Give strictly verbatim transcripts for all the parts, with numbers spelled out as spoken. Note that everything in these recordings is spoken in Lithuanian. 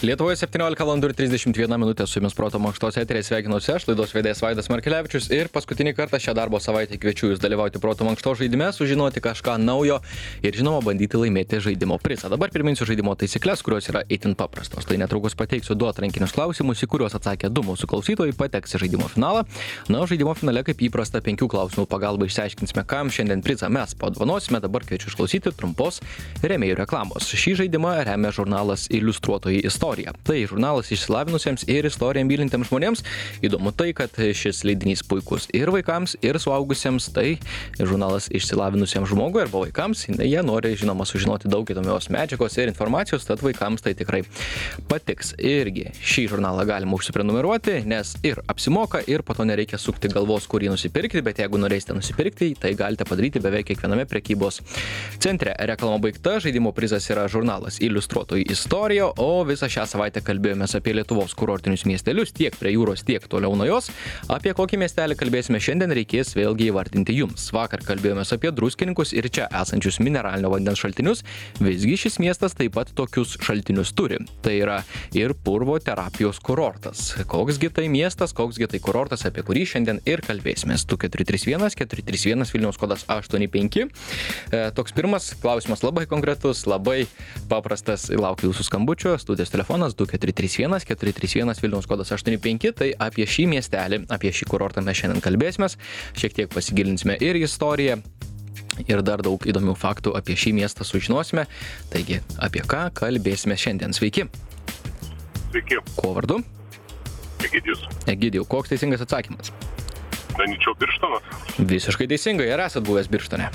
Lietuvoje septyniolika valandų ir trisdešimt viena minutė su jumis Proto mankštos eteryje sveikinuosi aš, laidos vedėjas Vaidas Markelevičius ir paskutinį kartą šią darbo savaitę kviečiu jūs dalyvauti Proto mankštos žaidime, sužinoti kažką naujo ir žinoma bandyti laimėti žaidimo prizą. Dabar priminsiu žaidimo taisyklės, kurios yra itin paprastos. Tai netrukus pateiksiu du atrankinius klausimus, į kuriuos atsakė du mūsų klausytojai, pateks į žaidimo finalą. Na, o žaidimo finale kaip įprasta penkių klausimų pagalba išsiaiškinsime, kam šiandien prizą mes padovanosime. Dabar kviečiu išklausyti trumpos rėmėjų reklamos. Šį žaidimą remia žurnalas Iliustruotoji istorija. Tai žurnalas išsilavinusiems ir istoriją mylintiems žmonėms. Įdomu tai, kad šis leidinys puikus ir vaikams, ir suaugusiems. Tai žurnalas išsilavinusiems žmogui arba vaikams. Jie nori, žinoma, sužinoti daug įdomios medžiagos ir informacijos, tad vaikams tai tikrai patiks. Irgi šį žurnalą galima užsiprenumeruoti, nes ir apsimoka, ir po to nereikia sukti galvos, kurį nusipirkti, bet jeigu norėsite nusipirkti, tai galite padaryti beveik kiekviename prekybos centre. Reklama baigta, žaidimo prizas yra žurnalas Iliustruotoji istorija, o visą šią savaitę kalbėjomės apie Lietuvos kurortinius miestelius, tiek prie jūros, tiek toliau nuo jos. Apie kokį miestelį kalbėsime šiandien, reikės vėlgi įvardinti jums. Vakar kalbėjomės apie druskininkus ir čia esančius mineralinio vandens šaltinius, visgi šis miestas taip pat tokius šaltinius turi. Tai yra ir purvo terapijos kurortas. Koksgi tai miestas, koksgi tai kurortas, apie kurį šiandien ir kalbėsimės. du keturi trys vienas keturi trys vienas Vilniaus kodas aštuoni penki. E, toks pirmas klausimas labai konkretus, labai paprastas, laukiu jūsų skambučio, studijos telefonas du keturi trys vienas keturi trys vienas Vilniaus kodas aštuoni penki, tai apie šį miestelį, apie šį kurortą mes šiandien kalbėsimės, šiek tiek pasigilinsime ir į istoriją, ir dar daug įdomių faktų apie šį miestą sužinosime. Taigi, apie ką kalbėsime šiandien? Sveiki. Sveiki. Kuo vardu? Egidijus. Egidijau, koks teisingas atsakymas? Manyčiau Birštonas. Visiškai teisingai, ar esat buvęs Birštone?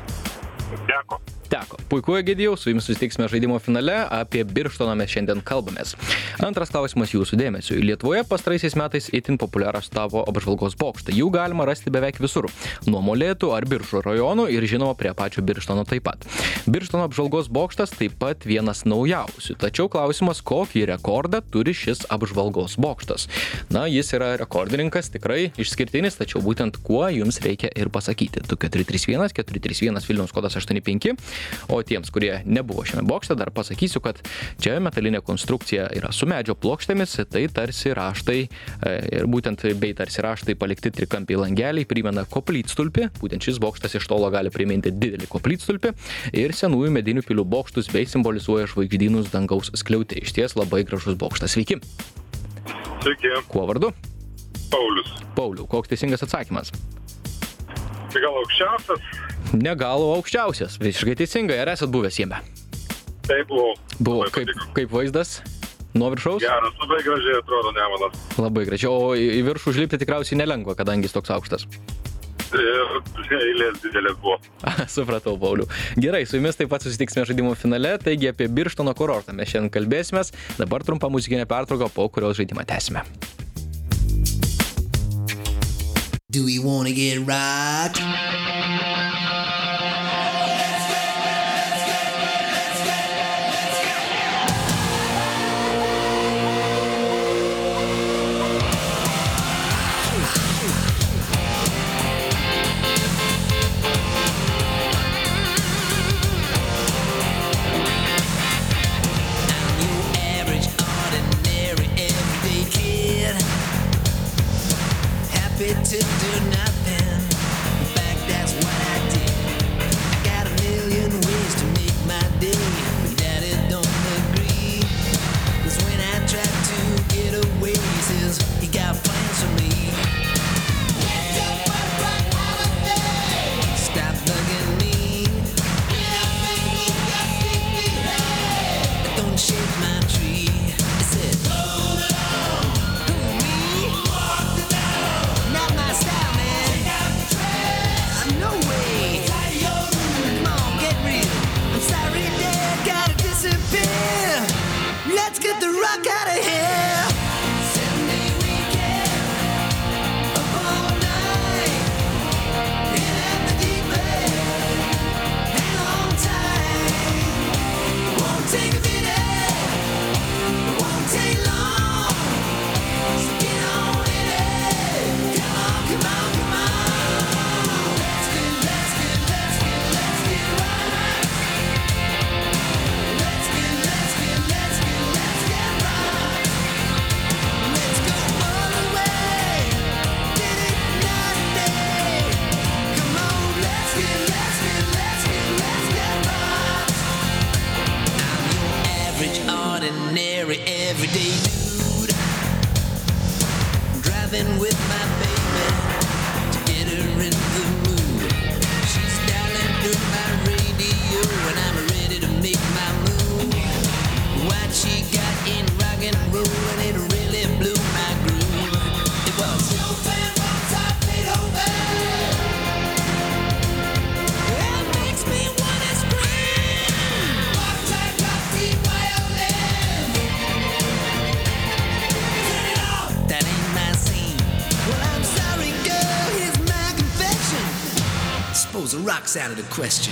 Teko. Teko. Puiku, Egidijau, su jumis susitiksime žaidimo finale, apie Birštoną mes šiandien kalbamės. Antras klausimas jūsų dėmesiu. Lietuvoje pastaraisiais metais itin populiarūs tapo apžvalgos bokštai. Jų galima rasti beveik visur. Nuo Molėtų ar Biržų rajonų ir žinoma prie pačio Birštono taip pat. Birštono apžvalgos bokštas taip pat vienas naujausių. Tačiau klausimas, kokį rekordą turi šis apžvalgos bokštas. Na, jis yra rekordininkas, tikrai išskirtinis, tačiau būtent kuo jums reikia ir pasakyti. du keturi trys vienas keturi trys vienas Vilniaus kodas aštuoni penki. O tiems, kurie nebuvo šiame bokšte, dar pasakysiu, kad čia metalinė konstrukcija yra su medžio plokštėmis, tai tarsi raštai ir būtent bei tarsi raštai palikti trikampiai langeliai primena koplytstulpį, būtent šis bokštas iš tolo gali priminti didelį koplytstulpį ir senųjų medinių pilių bokštus bei simbolizuoja žvaigždynus dangaus skliautį. Išties labai gražus bokštas. Sveiki. Sveiki. Kuo vardu? Paulius. Pauliau, koks teisingas atsakymas? Tai gal aukščiausias? Ne gal aukščiausias, visiškai teisingai. Ar esat buvęs jame? Taip, buvau. Buvo. Kaip, kaip vaizdas? Nuo viršaus? Geras, labai gražiai atrodo Nemunas. Labai gražiai. O į viršų užlipti tikriausiai nelengva, kadangi jis toks aukštas. Ir eilės didelės buvo. Supratau, Pauliau. Gerai, su jumis taip pat susitiksime žaidimo finale, taigi apie Birštono kurortą mes šiandien kalbėsimės. Dabar trumpa muzikinė pertrauka, po kurios žaidimą tęsime. Do we wanna get right? To do nothing. In fact, that's what I did. I got a million ways to make my day, but Daddy don't agree. 'Cause when I try to get away, he says he got plans for me. It's a perfect holiday. Stop bugging me. Don't shake my tree. He said, hold it on. Who, me? Not my style, man. No way. Come on, get real. I'm sorry, Dad, gotta disappear. Let's get the rock out of here. Sunday weekend, up all night, in at the deep end. Hang on tight. Won't take a minute. ordinary, everyday dude. Driving with my baby to get her in the mood. She's dialing through my radio and I'm ready to make my move. What she got in rock and roll and it really blew my groove. It was Chopin, Mozart, Beethoven. It makes me wanna scream. Mozart, Gotti, violin. Turn it off. That ain't my scene. Well, I'm sorry, girl. Here's my confession. Suppose the rock's out of the question.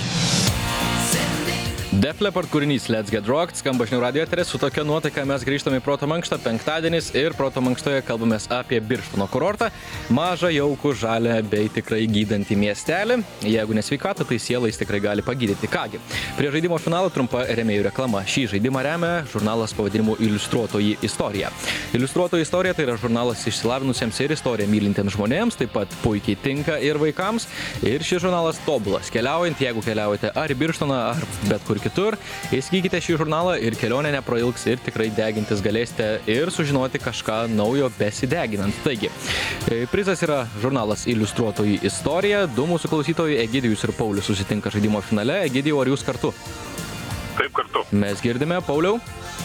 Sunday. Def Leppard kūrinys Let's Get Rocked skamba žinių radijo eteryje. Su tokia nuotaika mes grįžtame į Proto mankštą, penktadienis, ir Proto mankštoje kalbamės apie Birštono kurortą, mažą, jaukų, žalią bei tikrai gydantį miestelį. Jeigu nesveikata, tai sielą jis tikrai gali pagydyti. Kągi, prie žaidimo finalo trumpa rėmėjų reklama. Šį žaidimą remia žurnalas pavadinimu Iliustruotoji istorija. Iliustruotoji istorija tai yra žurnalas išsilavinusiems ir istoriją mylintiems žmonėms, taip pat puikiai tinka ir vaikams. Ir šis žurnalas tobulas. Keliaujant, jeigu keliaujate ar į Birštoną, ar bet kur kitur, įsigykite šį žurnalą ir kelionė neprailgs ir tikrai degintis galėsite ir sužinoti kažką naujo besideginant. Taigi, prizas yra žurnalas Iliustruotoji istorija. Du mūsų klausytojai, Egidijus ir Paulius, susitinka žaidimo finale. Egidijau, ar jūs kartu? Taip kartu. Mes girdime, Pauliau?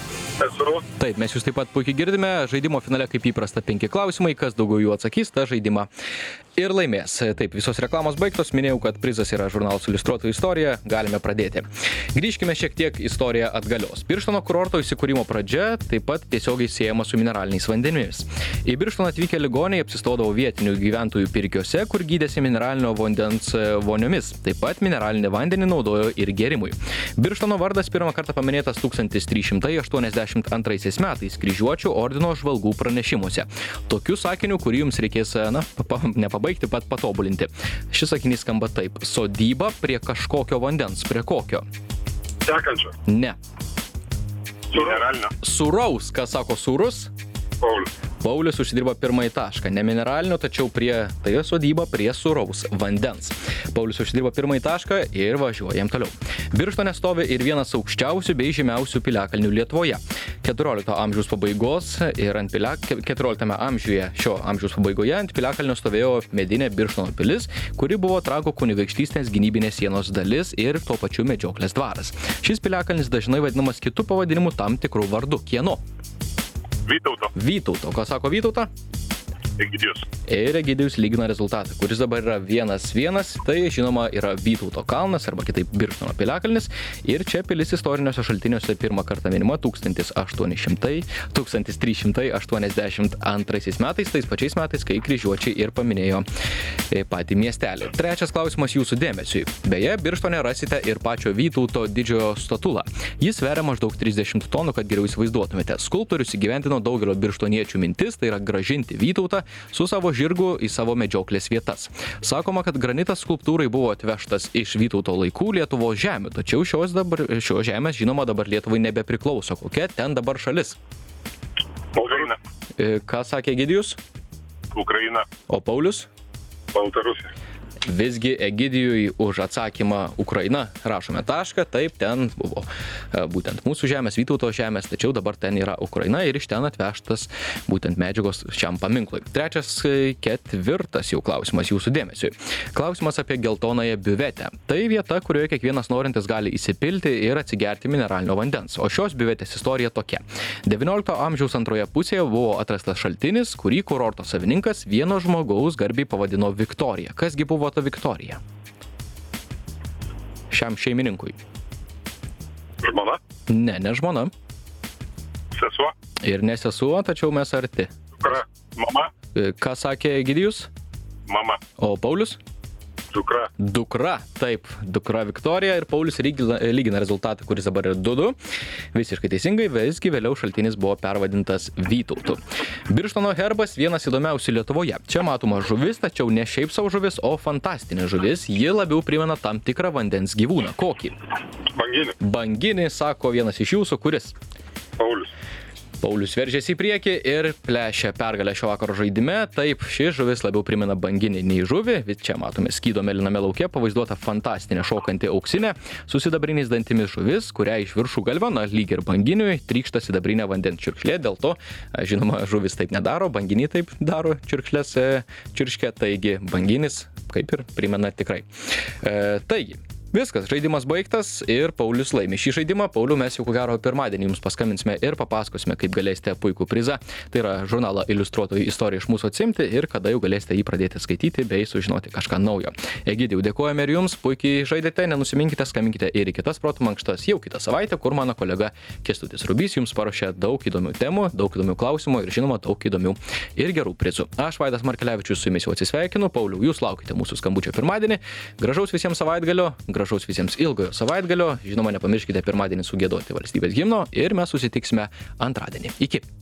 Esu. Taip, mes jūs taip pat puikiai girdime. Žaidimo finale, kaip įprasta, penki klausimai. Kas daugiau jų atsakys, tą žaidimą ir laimės. Taip, visos reklamos baigtos. Minėjau, kad prizas yra žurnalas Iliustruotoji istorija. Galime pradėti. Grįžkime šiek tiek istoriją atgalios. Birštono kurorto įsikūrimo pradžia taip pat tiesiogiai siejama su mineraliniais vandenimis. Į Birštoną atvykę ligoniai apsistodavo vietinių gyventojų pirkiuose, kur gydėsi mineralinio vandens voniomis. Taip pat mineralinį vandenį naudojo ir gėrimui. Birštono vardas pirmą kartą paminėtas tūkstantis trys šimtai aštuoniasdešimt antraisiais metais Kryžiuočių ordino žvalgų pranešimuose. Tokiu sakiniu, kurį jums reikės, na, pa, nepabaigti, pat patobulinti. Šis sakinys skamba taip: sodyba prie kažkokio vandens. Prie kokio? Tekančio. Ne. Mineralinio. Sūraus. Kas sako sūrus? Paulius. Paulius užsidirba pirmąjį tašką. Ne mineralinio, tačiau prie, tai sodyba prie sūraus vandens. Paulius užsidirba pirmąjį tašką ir važiuojam toliau. Birštone stovi ir vienas aukščiausių bei žymiausių piliakalnių Lietuvoje. keturiolikto amžiaus pabaigos ir ant pilia, keturioliktame amžiuje, šio amžiaus pabaigoje ant piliakalnio stovėjo medinė Birštono pilis, kuri buvo Trakų kunigaikštystės gynybinės sienos dalis ir tuo pačiu medžioklės dvaras. Šis piliakalnis dažnai vadinamas kitu pavadinimu tam tikrų vardu. Kieno? Vytauto. Vytauto. Ką sako Vytauta? Egidijus. Ir Egidijus lygina rezultatą, kuris dabar yra vienas vienas, tai žinoma yra Vytauto kalnas arba kitaip Birštono piliakalnis. Ir čia pilis istoriniuose šaltiniuose pirmą kartą minima tūkstantis trys šimtai aštuoniasdešimt antraisiais metais, tais pačiais metais, kai kryžiuočiai ir paminėjo patį miestelį. Trečias klausimas jūsų dėmesiui. Beje, Birštone rasite ir pačio Vytauto didžiojo statulą. Jis sveria maždaug trisdešimt tonų, kad geriau įsivaizduotumėte. Skulptorius įgyvendino daugelio birštoniečių mintis, tai yra grąžinti Vytautą su savo žirgu į savo medžioklės vietas. Sakoma, kad granitas skulptūrai buvo atvežtas iš Vytauto laikų Lietuvos žemių, tačiau šios, dabar, šios žemės, žinoma, dabar Lietuvai nebepriklauso. Kokia ten dabar šalis? Ukraina. Ką sakė Egidijus? Ukraina. O Paulius? Baltarusija. Visgi Egidijui už atsakymą Ukraina rašome tašką, taip, ten buvo būtent mūsų žemės, Vytauto žemės, tačiau dabar ten yra Ukraina ir iš ten atvežtas būtent medžiagos šiam paminklui. Trečias, ketvirtas jau klausimas jūsų dėmesiui. Klausimas apie geltonąją biuvetę. Tai vieta, kurioje kiekvienas norintis gali įsipilti ir atsigerti mineralinio vandens. O šios biuvetės istorija tokia. devyniolikto amžiaus antroje pusėje buvo atrastas šaltinis, kurį kurorto savininkas vieno žmogaus garbiai pavadino Viktorija. Kasgi buvo ta Viktorija? Šiam šeimininkui. Žmona? Ne, ne žmona. Sesuo? Ir ne sesuo, tačiau mes arti. Dukra? Mama? Ką sakė Egidijus? Mama. O Paulius? Dukra. Dukra, taip, dukra Viktorija ir Paulius lygina, lygina rezultatą, kuris dabar yra du du. Visiškai teisingai, visgi vėliau šaltinis buvo pervadintas Vytautu. Birštono herbas vienas įdomiausių Lietuvoje. Čia matoma žuvis, tačiau ne šiaip savo žuvis, o fantastinė žuvis. Ji labiau primena tam tikrą vandens gyvūną. Kokį? Banginį. Banginį, sako vienas iš jūsų, kuris? Paulius. Paulius veržėsi į priekį ir plešia pergalę šio vakaro žaidime. Taip, ši žuvis labiau primena banginį nei žuvį. Čia matome skydo mėlyname lauke pavaizduota fantastinė šokanti auksinė su sidabriniais dantimis žuvis, kurią iš viršų galva, na lyg ir banginiui, trykšta sidabrinė vandens čiurkšlė. Dėl to, žinoma, žuvis taip nedaro, banginiai taip daro čiurkšlės čiurškę, taigi banginis kaip ir primena tikrai. E, taigi, viskas, žaidimas baigtas ir Paulius laimi šį žaidimą. Pauliu, mes jau ko gero pirmadienį jums paskambinsime ir papasakosime, kaip galėsite puikų prizą. Tai yra žurnalą Iliustruotojų istoriją iš mūsų atsimti ir kada jau galėsite jį pradėti skaityti bei sužinoti kažką naujo. Egidijau, dėkojame ir jums, puikiai žaidėte, nenusiminkite, skambinkite ir į kitas protų mankštas jau kitą savaitę, kur mano kolega Kęstutis Rubys jums paruošė daug įdomių temų, daug įdomių klausimų ir žinoma daug įdomių ir gerų prizų. Aš Vaidas Markelevičius su jumis jau atsisveikinu. Pauliau, jūs laukite mūsų skambučio pirmadienį. Gražaus visiems savaitgalio. Gražaus visiems ilgojo savaitgalio. Žinoma, nepamirškite pirmadienį sugiedoti valstybės himno ir mes susitiksime antradienį. Iki.